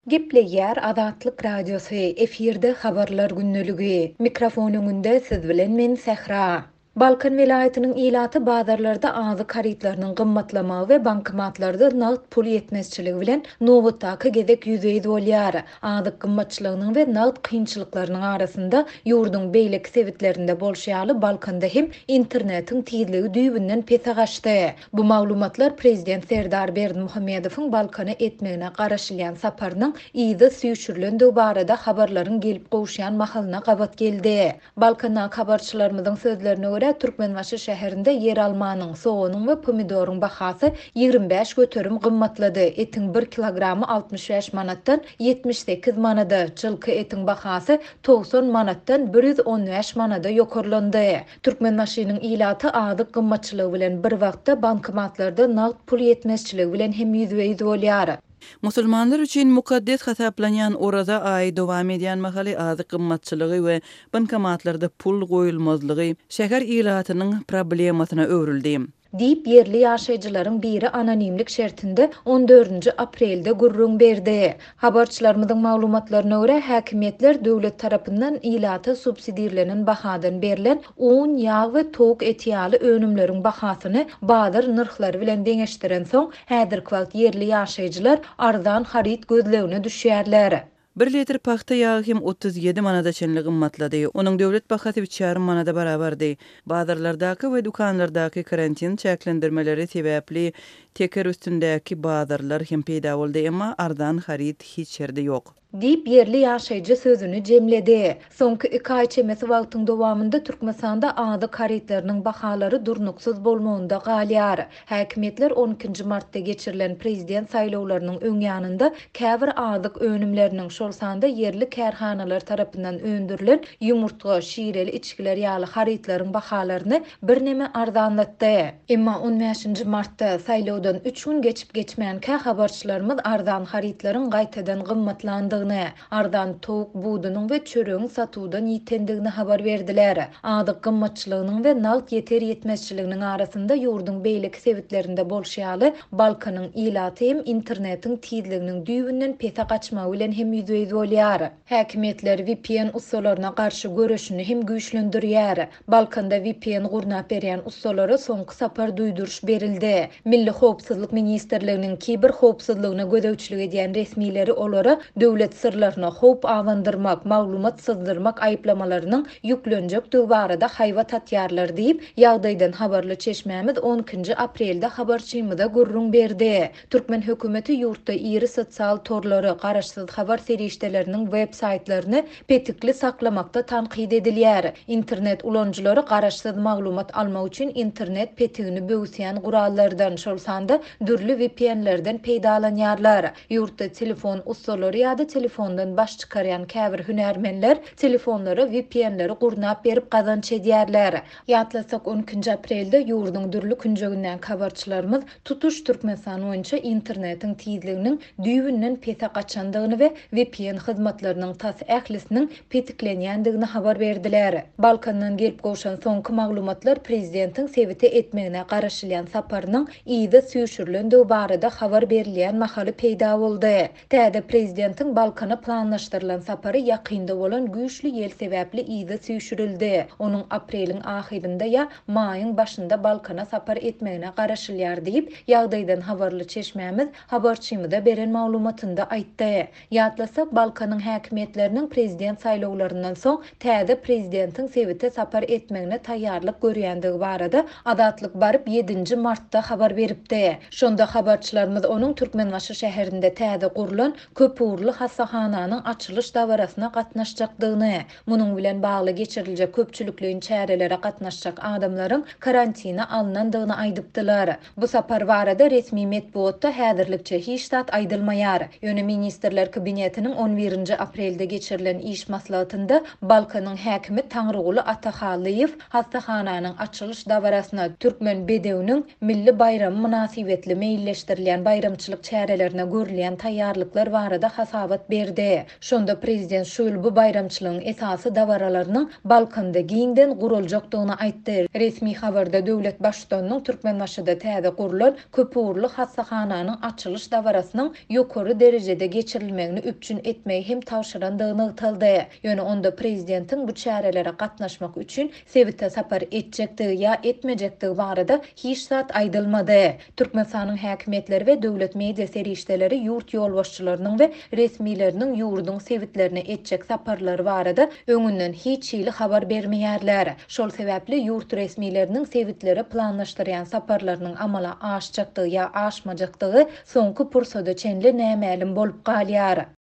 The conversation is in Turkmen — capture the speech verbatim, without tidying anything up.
Gepleýär Azatlyk Radiosu efirde habarlar günnüligi. Mikrofon öňünde siz bilen men Sähra. Balkan vilayatynyň ilaty bazarlarda azy karyplarynyň gymmatlamagy we bankomatlarda nagd pul ýetmezçiligi bilen nowatdaky gezek ýüzeýi bolýar. Azyk gymmatçylygynyň we nagd kynçylyklarynyň arasynda ýurdun beýleki sebitlerinde bolşýaly Balkanda hem internetiň tizligi düýbünden pese gaçdy. Bu maglumatlar Prezident Serdar Berdimuhammedowyň Balkana etmegine garaşylýan saparynyň ýygy süýçürilendigi barada habarlaryň gelip gowşýan mahalyna gabat geldi. Balkana habarçylarymyzyň sözlerine görä Türkmenbaşy şäherinde yer almanyň, soğanyň we pomidoryň bahasy ýigrimä beş göterim gymmatlady. Etiň bir kilogramy altmış beş manatdan ýetmiş sekiz manada, çylky etiň bahasy doksan manatdan bir ýüz on beş manada ýokarlandy. Türkmenbaşynyň ilaty azyk gymmatçylygy bilen bir wagtda bankomatlarda nagd pul ýetmezçiligi bilen hem ýüzbeýiz bolýar. Musulmanlar üçin mukaddes hasaplanýan oraza aý dowam edýän mahaly azyk gymmatçylygy we bankomatlarda pul goýulmazlygy şäher ilatynyň problemasyna öwrüldi. Diýip yerli ýaşaýjylaryň biri anonimlik şertinde on dördünji aprelde gurrun berdi. Habarçylarymyzyň maglumatlaryna görä häkimetler döwlet tarapyndan ilata subsidiýalenen bahadan berilen un, ýağ we tok eti ýaly önümleriň bahasyny bazar nyrhlary bilen deňeşdiren soň häzirki wagt yerli ýaşaýjylar arzan haryt gözlegine düşýärler. Bir litr paxta ýagy hem otuz ýedi manada çenli gymmatlady. Onuň döwlet bahasy üç ýarym manada barabardy. Bazarlardaky we dukanlardaky karantin çäklendirmeleri sebäpli teker üstündäki bazarlar hem peýda boldy, emma ardan haryt hiç ýerde ýok. Diýip yerli ýaşaýjy sözüni jemledi. Soňky iki aý çemesi wagtyň dowamında Türkmenistanda azy karytlarynyň bahalary durnuksuz bolmagynda galýar. Häkimetler on ikinji martda geçirilen prezident saýlawlarynyň öňýanynda käbir azyk önümleriniň şol sanda yerli kärhanalar tarapyndan öndürilen ýumurtga, şireli içkiler ýaly harytlaryň bahalaryny birneme arzanlatdy. Emma on beşinji martda saýlawdan üç gün geçip geçmeýänkä habarçylarymyz arzan harytlaryň gaýtadan gymmatlandygyny, ardan tok budunyň we çöregiň satuwdan ýitendigini habar berdiler. Azyk gymmatçylygynyň we nagd ýeter ýetmezçiliginiň arasynda ýurdun beýleki sebitlerinde bolşýaly Balkanyň ilaty hem internetiň tizliginiň düýbünden pese gaçmagy bilen hem ýüzeýiz bolýar. Häkimetler V P N ussularyna garşy görüşini hem güýçlendirýär. Balkanda V P N gurnap berýän ussulary soňky sapar duýduruş berildi. Milli howpsuzlyk ministrliginiň kiber howpsuzlygyna gödäwçilik edýän resmileri olara döwlet sırlaryna howp awandyrmak, maglumat syzdyrmak aýplamalarynyň ýüklenjekdigi barada haýwa tatýarlar diýip ýagdaýdan habarly çeşmämiz on ikinji aprelde habarçymyda gurrun berdi. Türkmen hökümeti ýurtda iri sosial torlary, garaşsyz habar serişdeleriniň web saytlaryny petikli saklamakda tanqid edilýär. Internet ulanjylary garaşsyz maglumat almak üçin internet petigini böwsýän gurallardan şol sanda dürli V P N'lerden peýdalanýarlar. Ýurtda telefon usulary ýa-da telefondan baş çykarýan käbir hünärmenler telefonlary V P N'leri gurnap berip gazanç edýärler. Ýatlasak on ikinji aprelde ýurdun dürli künjeginden habarçylarymyz tutuş Türkmenistan boýunça internetiň tizliginiň düýbünden pese gaçandygyny we V P N hyzmatlarynyň tas ählisiniň petiklenýändigini habar berdiler. Balkandan gelip gowşan soňky maglumatlar prezidentiň sebite etmegine garaşylýan saparynyň ýygy süýçürilendigi barada habar berilýän mahaly peýda boldy. Täze prezidentiň Balkana planlaşdyrylan sapary ýakynda bolan güýçli ýel sebäpli ýygy süýçürildi. Onuň apreliň ahyrynda ýa maýyň başynda Balkana sapar etmegine garaşylýar diýip ýagdaýdan habarly çeşmämiz habarçymyda beren maglumatynda aýtdy. Ýatlasak Balkanyň häkimetleriniň prezident saýlawlaryndan soň täze prezidentiň sebite sapar etmegine taýýarlyk görýändigi barada Azatlyk baryp ýedinji martda habar beripdi. Şonda habarçylarymyz onuň Türkmenbaşy şäherinde täze gurulan köp uğurlu hastahananyň açylış dawarasyna gatnaşjakdygyny, munyň bilen bagly geçiriljek köpçülikliň çärelere gatnaşjak adamlaryň karantina alınandygyny aýdypdylar. Bu sapar barada resmi medeniýetde häzirlikçe hiç zat aýdylmaýar. Ýöne ministrler kabinetiniň on birinji aprelde geçirilen iş maslahatynda Balkanyň häkimi Taňryguly Atahalyýew hastahananyň açylış dawarasyna Türkmen bedewiniň milli bayramy münasibetli meýilleşdirilen bayramçylyk çärelerine görülen taýýarlyklar barada hasabat berdi. Şonda prezident şol bu bayramçylygyň esasy dawaralarynyň Balkanda giňden guruljakdygyny aýtdy. Resmi habarda döwlet başçysynyň Türkmenbaşyda täze gurulan köpüwürli hassahanyň açylış dawarasynyň ýokary derejede geçirilmegini üpçün etmeyi hem tawşyrandygyny ýytyldy. Ýöne onda prezidentiň bu çärelere gatnaşmak üçin Sebitde sapar etjekdigi ýa etmejekdigi barada hiç zat aýdylmady. Türkmenistanyň häkimetleri we döwlet media serişdeleri ýurt ýolbaşçylarynyň we resmileriniň ýurduň sebitlerine etjek saparlary barada öňünden hiç ýyly habar bermeýärler. Şol sebäpli ýurt resmileriniň sebitleri planlaşdyrýan saparlarynyň amala aşjakdygy ýa aşmajakdygy soňky pursada çenli nämälim bolup galýar.